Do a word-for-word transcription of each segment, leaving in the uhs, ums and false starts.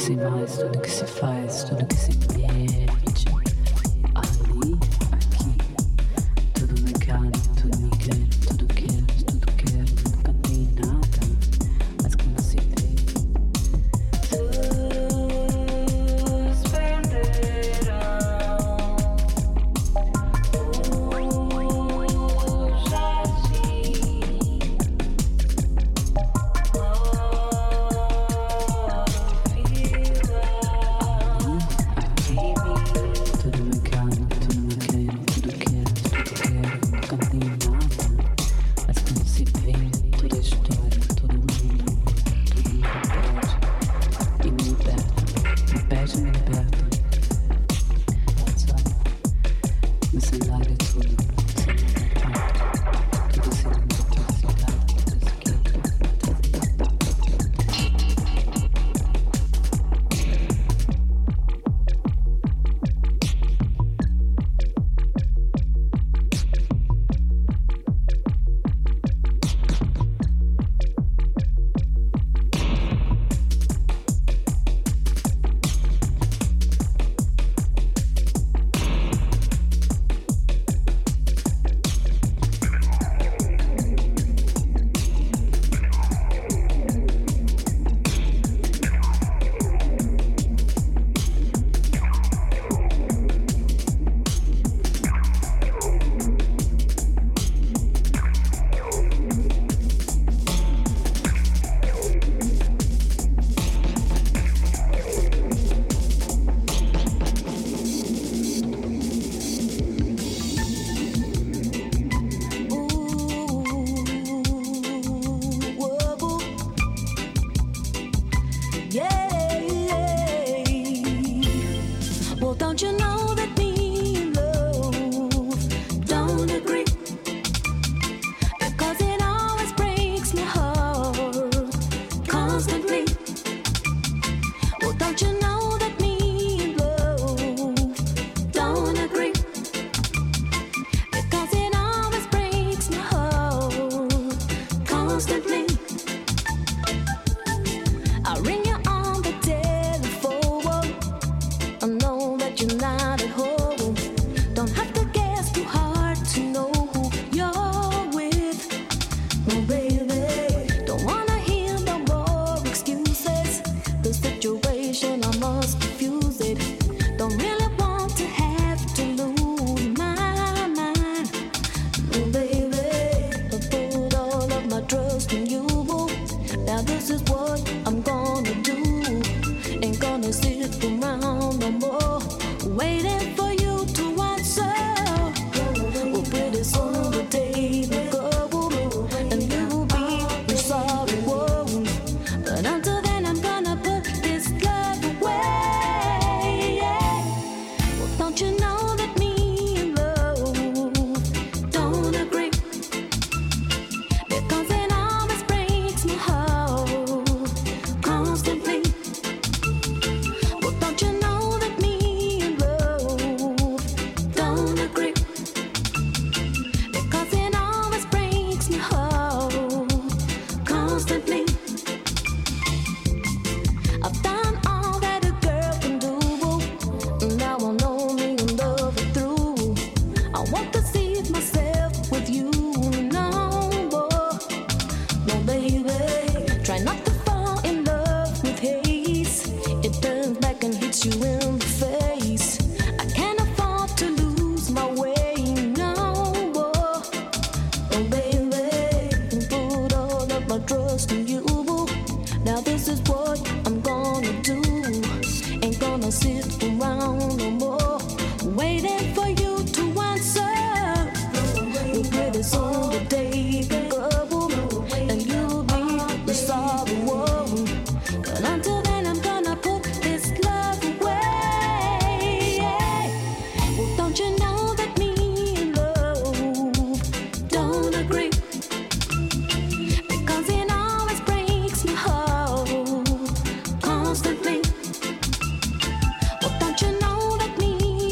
se mais, tudo que se faz, tudo que se permite. Ali, aqui, tudo me cabe, tudo me quer, tudo quer, tudo quer, nunca tem nada, mas quando se vê, todos perderão.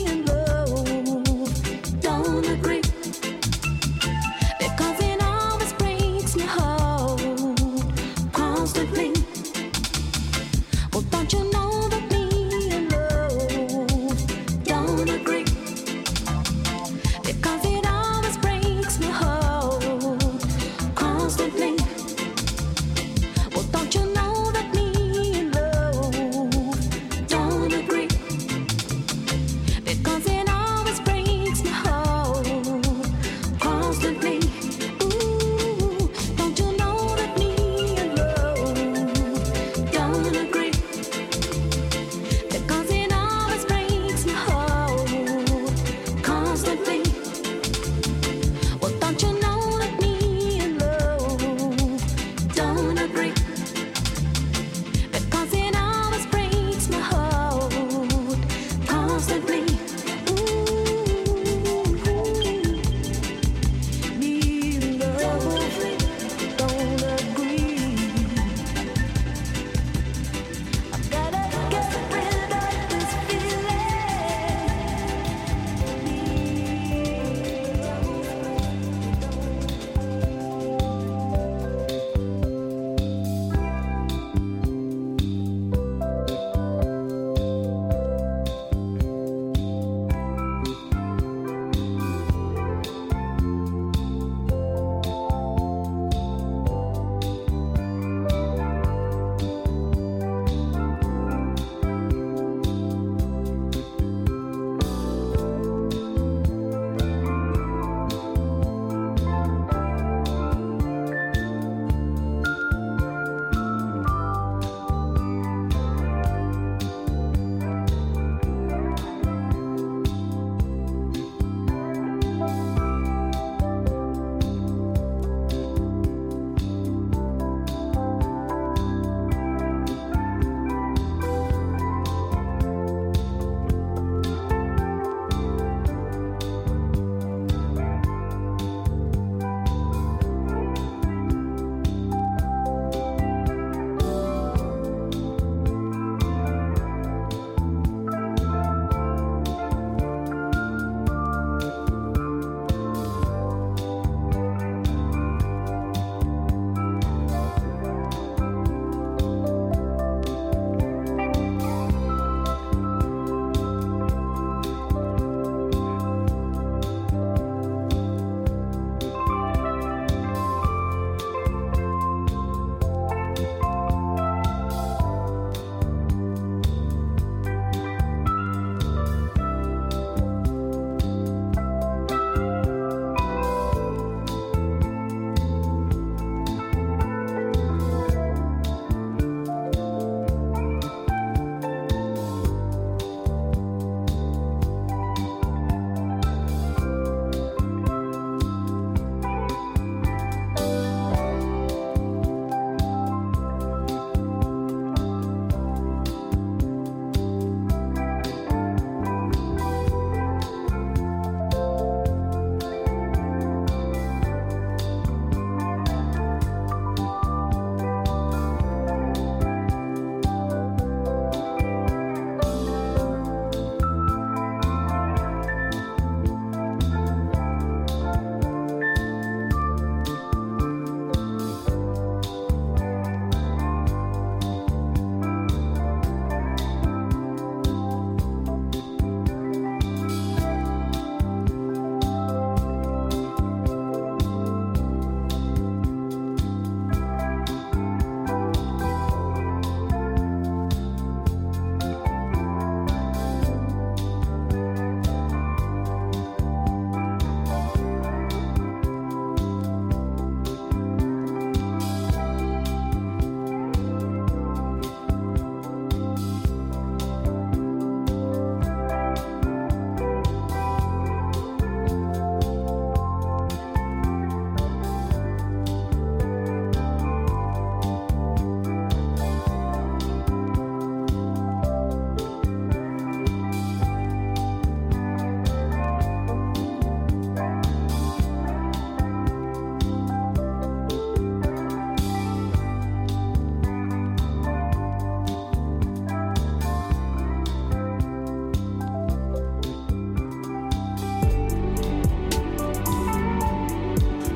Because it always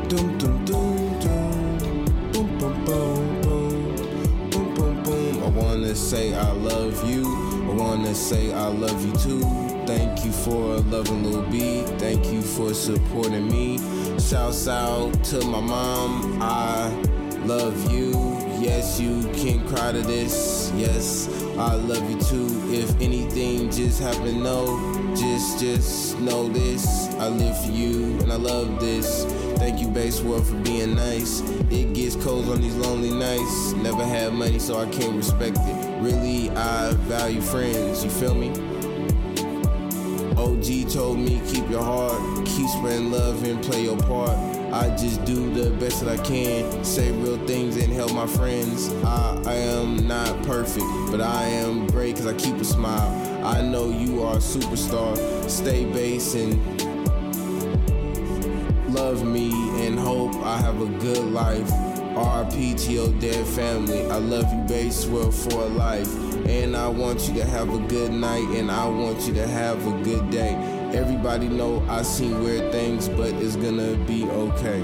Doom, doom, doom, doom. Boom, boom, boom, boom. Boom, boom, boom. I wanna say I love you. I wanna say I love you too. Thank you for loving Lil B. Thank you for supporting me. Shouts out to my mom. I love you. Yes, you can cry to this. Yes, I love you too. If anything just happened, no, just, just know this. I live for you and I love this. Thank you, Bass World, for being nice. It gets cold on these lonely nights. Never had money, so I can't respect it. Really, I value friends, you feel me? O G told me, keep your heart, keep spreading love and play your part. I just do the best that I can, say real things and help my friends. I, I am not perfect, but I am great cause I keep a smile. I know you are a superstar. Stay bass and love me and hope I have a good life. R I P to your dead family. I love you, Bass World, for life. And I want you to have a good night, and I want you to have a good day. Everybody know I seen weird things, but it's gonna be okay.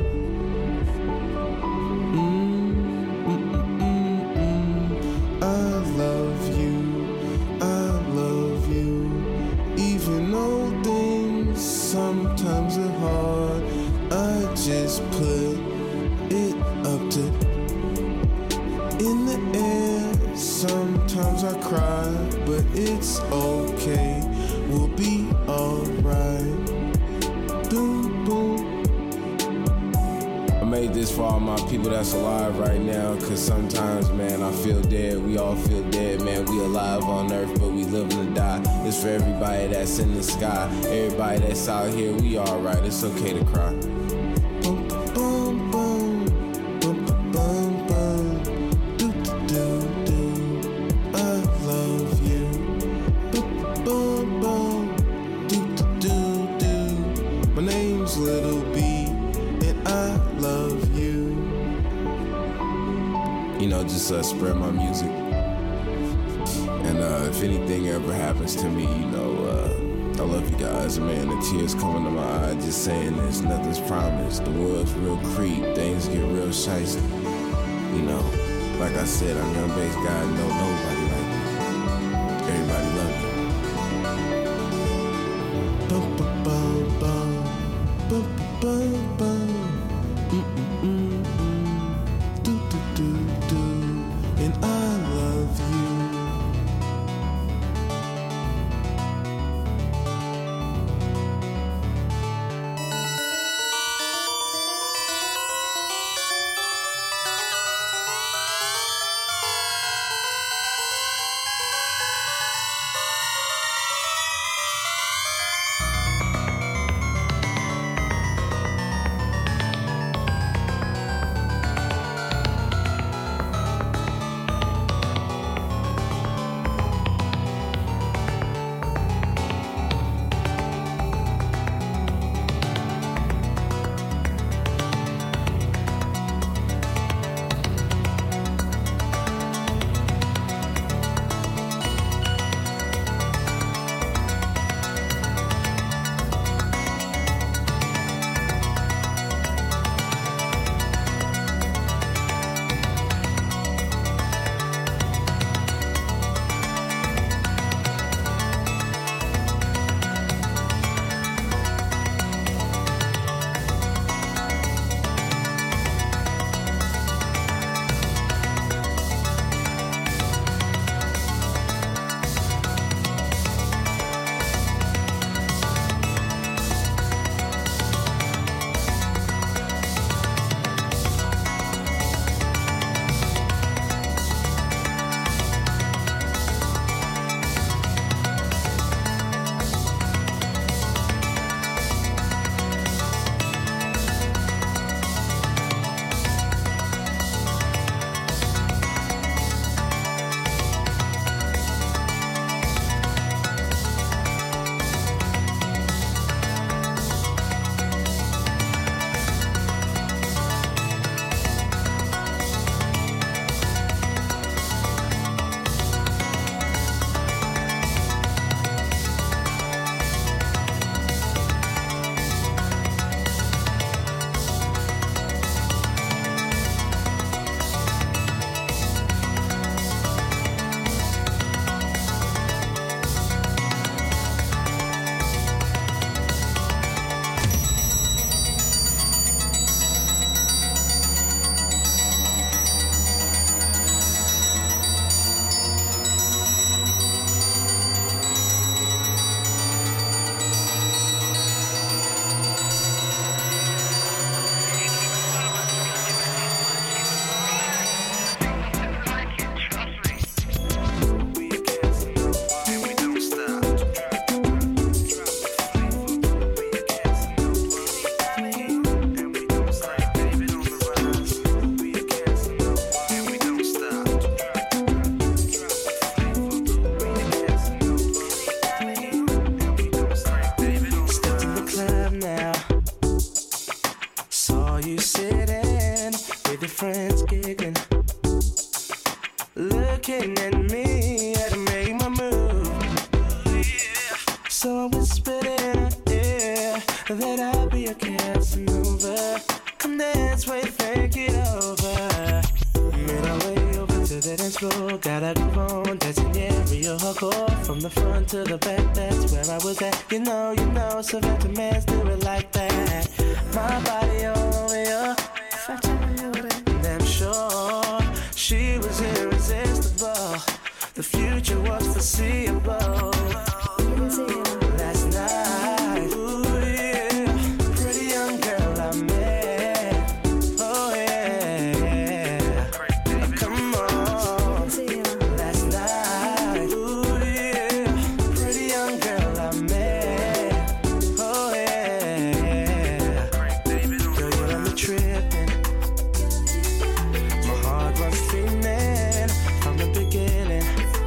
Mm, mm, mm, mm, mm. I love you, I love you. Even though things sometimes are hard, I just put it up to in the air. Sometimes I cry, but it's okay. We'll be alright. Boom, boom. I made this for all my people that's alive right now, cause sometimes, man, I feel dead. We all feel dead, man. We alive on earth, but we living to die. It's for everybody that's in the sky. Everybody that's out here, we alright. It's okay to cry. Boom, boom, boom. Boom, boom, boom. Do, do, do, do. I love you. Boom, boom, boom. Do, do, do, do. My name's Little B, and I love you. You know, just uh, spread my music. And uh, if anything ever happens to me, you know, uh, I love you guys. Man, the tears coming to my eyes just saying this. Nothing's promised. The world's real creep. Things get real shiesty. You know, like I said, I'm Young Bass guy. No, nobody like me. Everybody love me. Bum, bum, bum, bum. Bum, bum, bum. Mm-mm-mm-mm. Do, do, do, do. And I love you. So I whispered in her ear that I'd be a Casanova. Come dance, wait, think it over. Made our way over to the dance floor. Got a groove on, dancing, yeah, real hardcore. From the front to the back, that's where I was at. You know, you know, Savannah man's do it like that. My body all over you. If I tell you that, damn sure she was irresistible. The future was foreseeable. Last night, ooh yeah, pretty young girl I met. Oh yeah, come on. Last night, ooh yeah, pretty young girl I met. Oh yeah, girl you got me tripping. My heart was screaming from the beginning.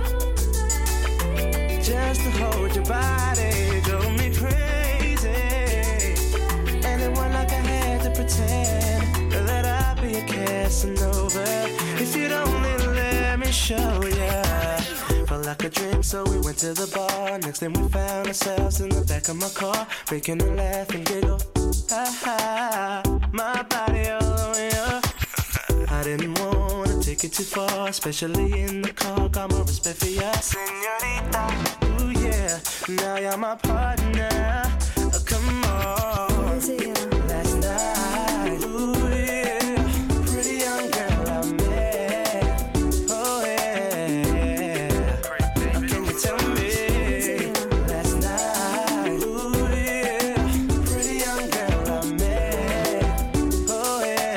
Just to hold your body drove me crazy. And it wasn't like I had to pretend that I'd be a Casanova. If you'd only let me show ya. Felt like a dream, so we went to the bar. Next thing we found ourselves in the back of my car, making her laugh and giggle. Ha ha, my body all over ya. I didn't want to take it too far, especially in the car. Got more respect for ya, señorita. Ooh yeah, now you're my partner. Oh, come on. Last night, ooh yeah, pretty young girl I met. Oh yeah, can you tell me? Last night, ooh yeah, pretty young girl I met. Oh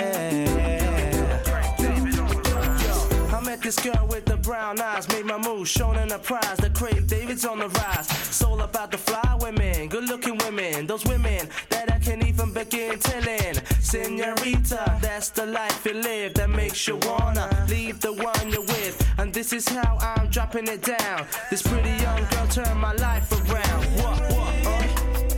yeah. I met this girl with the brown eyes, made my move, shown in a prize. The Craig David's on the rise. It's all about the fly women, good looking women, those women that I can't even begin telling. Señorita, that's the life you live that makes you wanna leave the one you're with. And this is how I'm dropping it down. This pretty young girl turned my life around. What, what, uh?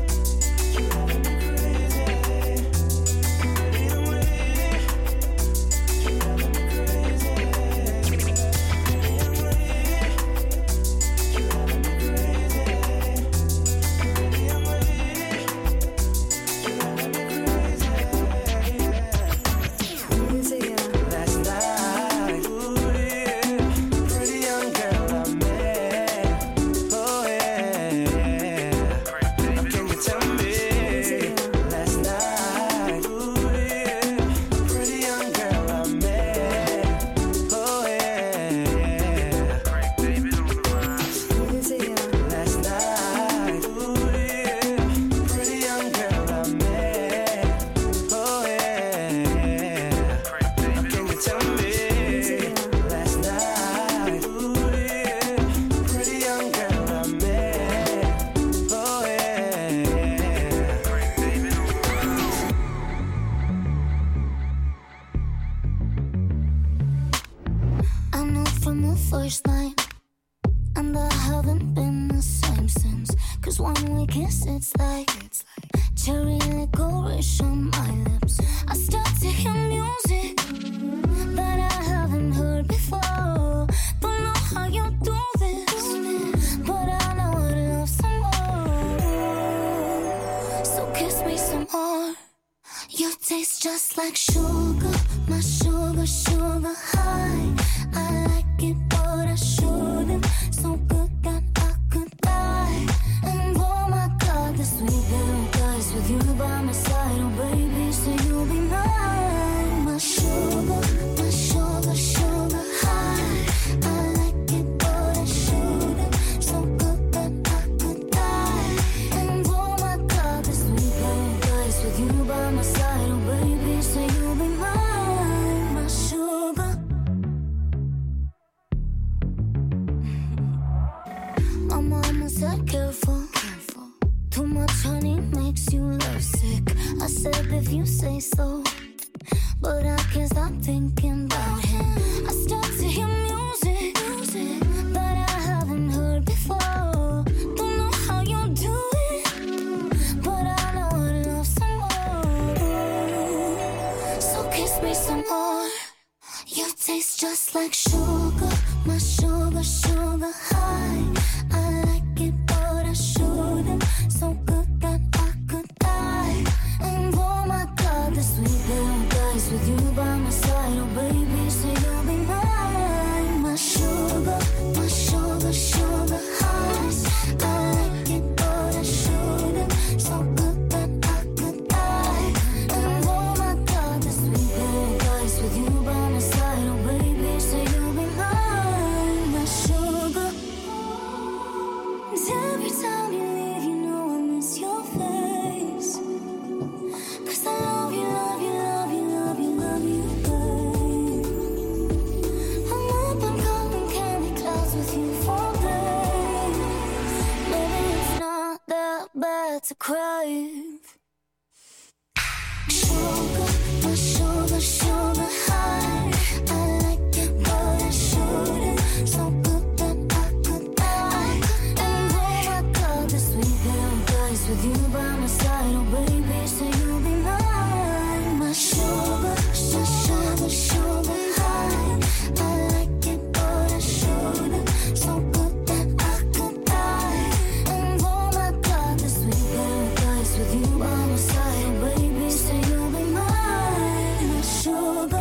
Just like sugar, my sugar, sugar high. I like it, but I shouldn't. To crave sugar, my sugar, sugar high. I like it, but I shouldn't. So good that I could die. And oh my God, the sweet paradise with you by my side. Oh baby, say you'll be mine. My sugar, sugar, sugar, sugar high. I like it, but I shouldn't. So good that I could die. And oh my God, the sweet paradise with you by my side, baby, say you'll be mine, my sugar.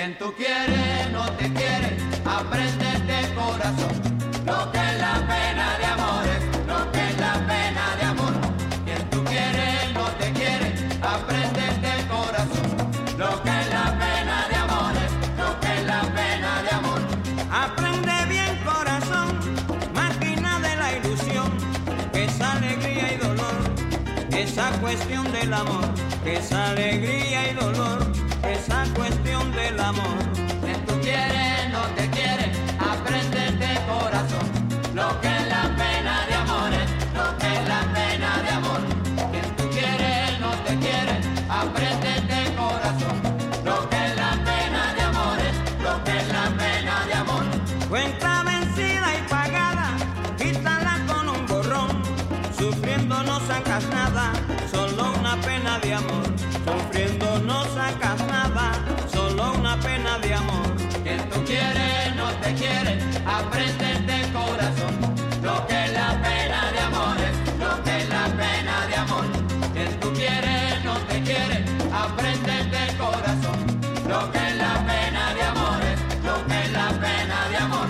Quien tú quieres no te quiere, aprende de corazón lo que es la pena de amores, lo que es la pena de amor. Quien tú quieres no te quiere, aprende de corazón lo que es la pena de amores, lo que es la pena de amor. Aprende bien corazón, máquina de la ilusión, que es alegría y dolor, esa cuestión del amor, que es alegría y dolor, esa cuestión del amor. Quien tú quieres no te quiere, aprende de corazón lo que es la pena de amores, lo que es la pena de amor. Quien tú quieres no te quiere, aprende de corazón lo que es la pena de amores, lo que es la pena de amor. Cuenta vencida y pagada, quítala con un borrón, sufriendo no sacas nada, solo una pena de amor. Sufriendo no sacas nada, solo una pena de amor. Quien tú quieres no te quiere, aprende de corazón lo que es la pena de amores, lo que es la pena de amor. Quien tú quieres no te quiere, aprende de corazón lo que es la pena de amores, lo que es la pena de amor.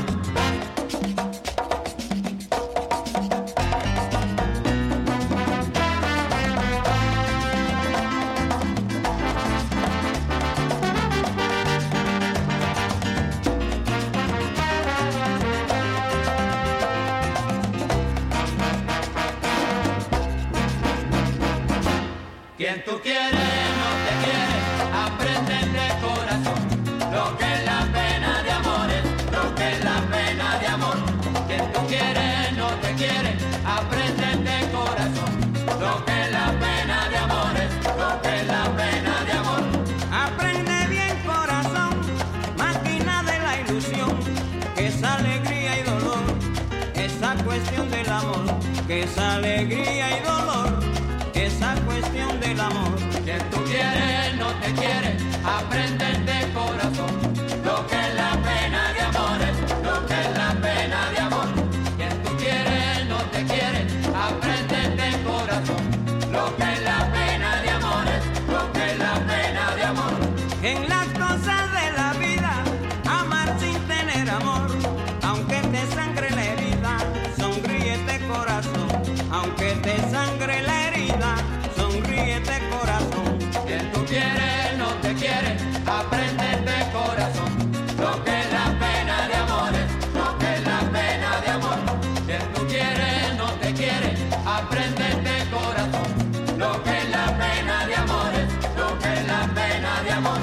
Quien tú quieres no te quiere, aprende de corazón lo que es la pena de amores, lo que es la pena de amor. Quien tú quieres no te quiere, aprende de corazón lo que es la pena de amores, lo que es la pena de amor. Aprende bien corazón, máquina de la ilusión, que es alegría y dolor, esa cuestión del amor, que es alegría y dolor, esa cuestión del amor. Quien tú quieres no te quiere, aprende de corazón lo que es la pena de amores, lo que es la pena de amor. Quien tú quieres no te quiere, aprende de corazón lo que es la pena de amores, lo que es la pena de amor. En las cosas de la vida, amar sin tener amor, aunque te sangre la herida, sonríete corazón, aunque te sangre la herida, sonríete corazón. Quien tú quieres no te quiere, aprende de corazón lo que es la pena de amores, lo que es la pena de amor. Quien tú quieres no te quiere, aprende de corazón lo que es la pena de amores, lo que es la pena de amor.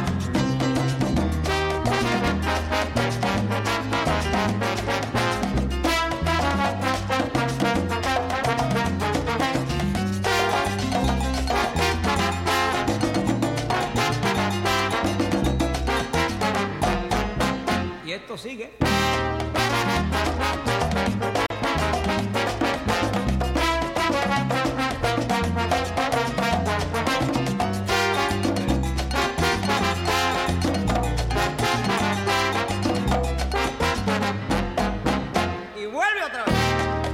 Y esto sigue. Y vuelve otra vez.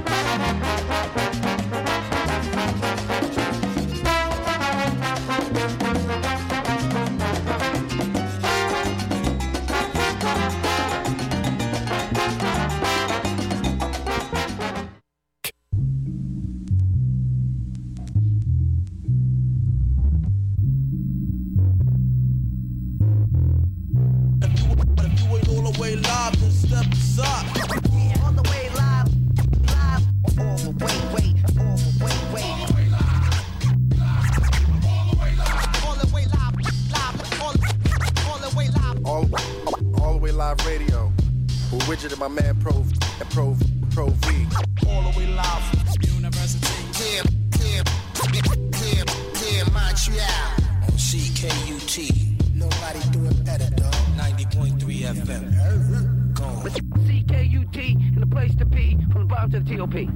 My man Pro and Pro Pro V. All the way live from University. Clear, clear, clear, clear Montreal. On C K U T. Nobody do it better, dog. ninety point three F M. Go. C K U T in the place to be from the bottom to the T O P.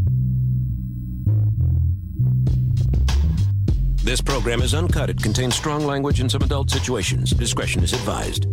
This program is uncut. It contains strong language and some adult situations. Discretion is advised.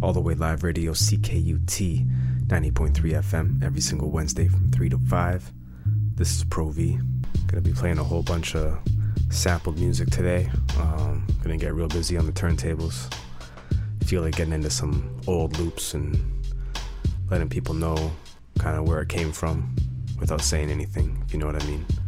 All the way live radio, C K U T ninety point three F M, every single Wednesday from three to five. This is Pro V. Gonna be playing a whole bunch of sampled music today. Um, gonna get real busy on the turntables. Feel like getting into some old loops and letting people know kind of where it came from without saying anything, if you know what I mean.